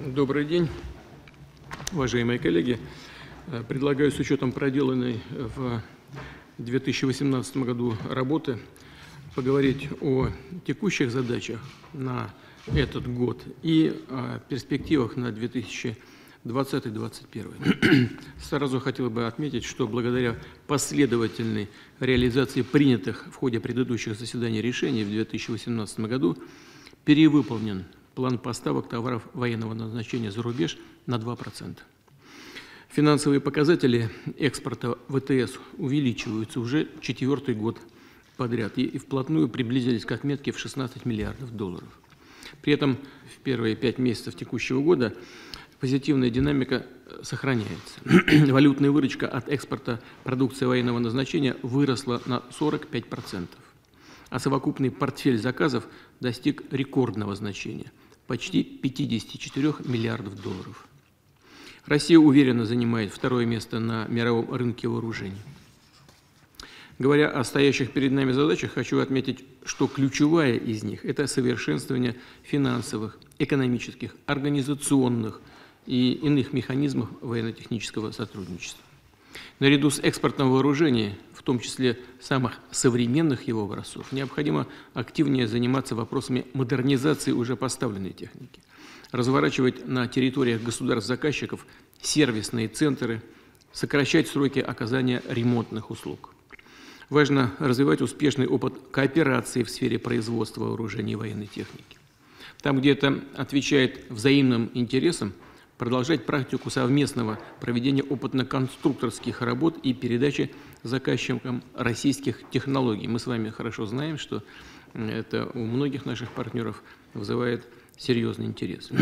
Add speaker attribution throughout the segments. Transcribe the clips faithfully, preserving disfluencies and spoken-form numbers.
Speaker 1: Добрый день, уважаемые коллеги. Предлагаю с учетом проделанной в две тысячи восемнадцатом году работы поговорить о текущих задачах на этот год и о перспективах на две тысячи двадцатый — две тысячи двадцать первый. Сразу хотел бы отметить, что благодаря последовательной реализации принятых в ходе предыдущих заседаний решений в две тысячи восемнадцатом году перевыполнен план поставок товаров военного назначения за рубеж на два процента. Финансовые показатели экспорта ВТС увеличиваются уже четвертый год подряд и вплотную приблизились к отметке в шестнадцать миллиардов долларов. При этом в первые пять месяцев текущего года позитивная динамика сохраняется. Валютная выручка от экспорта продукции военного назначения выросла на сорок пять процентов, а совокупный портфель заказов достиг рекордного значения – почти пятидесяти четырёх миллиардов долларов. Россия уверенно занимает второе место на мировом рынке вооружений. Говоря о стоящих перед нами задачах, хочу отметить, что ключевая из них – это совершенствование финансовых, экономических, организационных и иных механизмов военно-технического сотрудничества. Наряду с экспортом вооружений, в том числе самых современных его образцов, необходимо активнее заниматься вопросами модернизации уже поставленной техники, разворачивать на территориях государств-заказчиков сервисные центры, сокращать сроки оказания ремонтных услуг. Важно развивать успешный опыт кооперации в сфере производства вооружений и военной техники. Там, где это отвечает взаимным интересам, продолжать практику совместного проведения опытно-конструкторских работ и передачи заказчикам российских технологий. Мы с вами хорошо знаем, что это у многих наших партнеров вызывает серьезный интерес.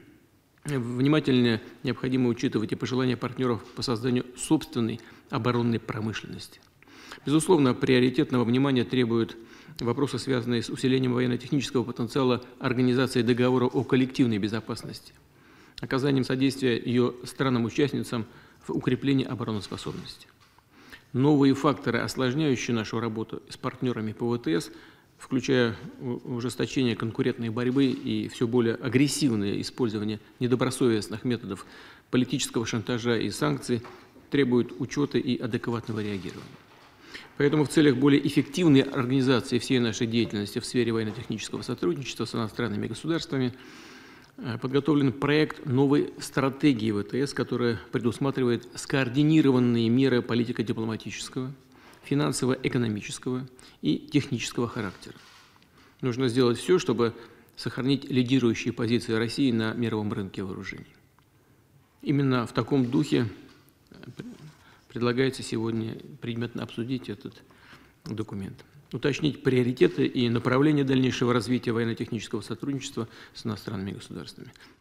Speaker 1: Внимательно необходимо учитывать и пожелания партнеров по созданию собственной оборонной промышленности. Безусловно, приоритетного внимания требуют вопросы, связанные с усилением военно-технического потенциала организации договора о коллективной безопасности, оказанием содействия ее странам-участницам в укреплении обороноспособности. Новые факторы, осложняющие нашу работу с партнерами по ВТС, включая ужесточение конкурентной борьбы и все более агрессивное использование недобросовестных методов политического шантажа и санкций, требуют учета и адекватного реагирования. Поэтому в целях более эффективной организации всей нашей деятельности в сфере военно-технического сотрудничества с иностранными государствами подготовлен проект новой стратегии ВТС, которая предусматривает скоординированные меры политико-дипломатического, финансово-экономического и технического характера. Нужно сделать все, чтобы сохранить лидирующие позиции России на мировом рынке вооружений. Именно в таком духе предлагается сегодня предметно обсудить этот документ, уточнить приоритеты и направления дальнейшего развития военно-технического сотрудничества с иностранными государствами.